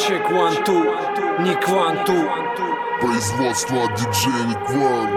Чек, one, two, Ник Ван Ту. Производство от диджея Ник Ван.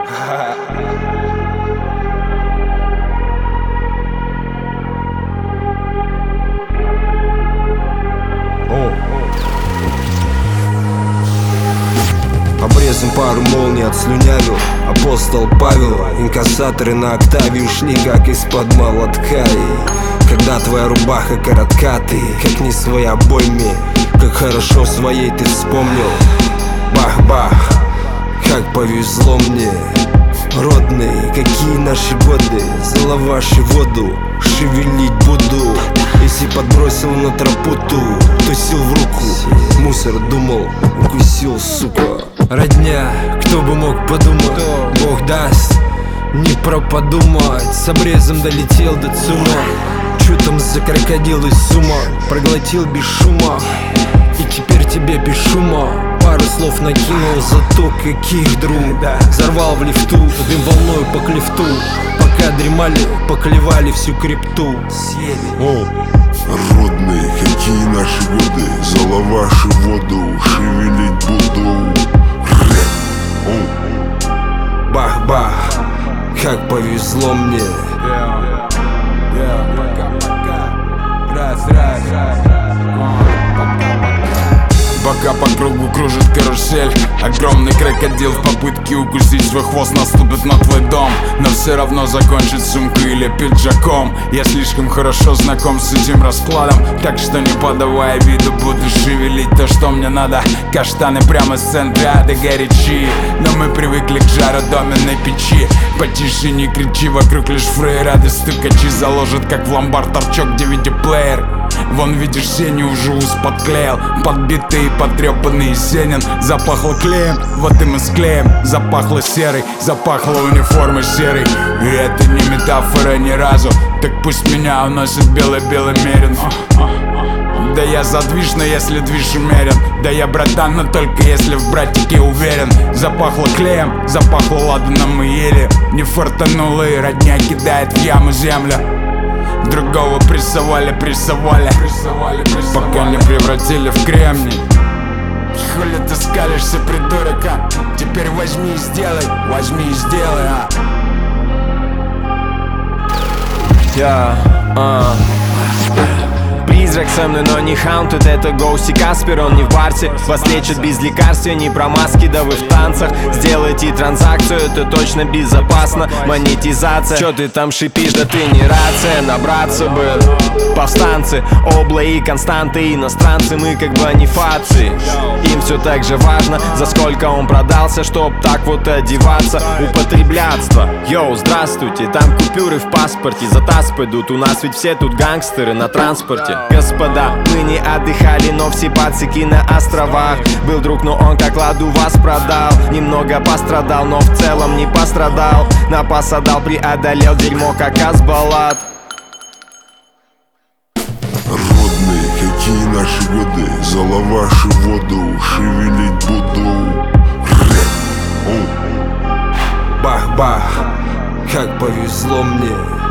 Обрезом пару молний отслюнявил апостол Павел. Инкассаторы на октаве ушли как из-под молотка. И когда твоя рубаха коротка, ты как не своя обойме. Как хорошо в своей ты вспомнил. Бах-бах, как повезло мне. Родные, какие наши годы. Зала ваши воду шевелить буду. Если подбросил на тропу ту, то сил в руку. Мусор думал, укусил, сука. Родня, кто бы мог подумать, Бог даст, не про подумать. С обрезом долетел до ЦУМа. Чё там за крокодил из сума? Проглотил без шума. И теперь тебе без шума пару слов накинул за то, каких друг. Взорвал в лифту, дым волной по клифту. Пока дремали, поклевали всю крипту. Родные, какие наши годы. Зала ваши воду шевелить буду. Бах-бах, как повезло мне. Пока по кругу кружит карусель, огромный крокодил в попытке укусить свой хвост наступит на твой дом. Но все равно закончит сумкой или пиджаком. Я слишком хорошо знаком с этим раскладом, так что не подавая виду буду шевелить то, что мне надо. Каштаны прямо с центра ада горячи, но мы привыкли к жару доменной печи. Потише не кричи, вокруг лишь фрейрады. Стукачи заложат, как в ломбард торчок DVD-плеер. Вон видишь, Сеню уже ус подклеил. Подбитый, потрепанный Сенин. Запахло клеем, вот и мы склеим. Запахло серой, запахло униформой серой. И это не метафора ни разу. Так пусть меня уносит белый-белый мерин. Да я задвижно, если движ умерен. Да я братан, но только если в братике уверен. Запахло клеем, запахло ладаном и ели. Не фартануло и родня кидает в яму землю. Другого прессовали, пока не превратили в кремний. Хули ты скалишься, придурок, а? Теперь возьми и сделай, Призрак со мной, но не хаунтед, это Гоусти Каспер, он не в барсе. Вас лечат без лекарств, не про маски, да вы в танцах. Сделайте транзакцию, это точно безопасно. Монетизация, чё ты там шипишь, да ты не рация. Набраться бы повстанцы, обла и константы. Иностранцы, мы как бонифации. Им все так же важно, за сколько он продался, чтоб так вот одеваться. Употреблятство, йоу, здравствуйте. Там купюры в паспорте, за таз пойдут. У нас ведь все тут гангстеры на транспорте. Господа, мы не отдыхали, но все пацики на островах. Был друг, но он как ладу вас продал. Немного пострадал, но в целом не пострадал. Напас отдал, преодолел дерьмо, как Азбалат. Родные, какие наши годы. Зала ваши воду шевелить буду. Бах-бах, как повезло мне.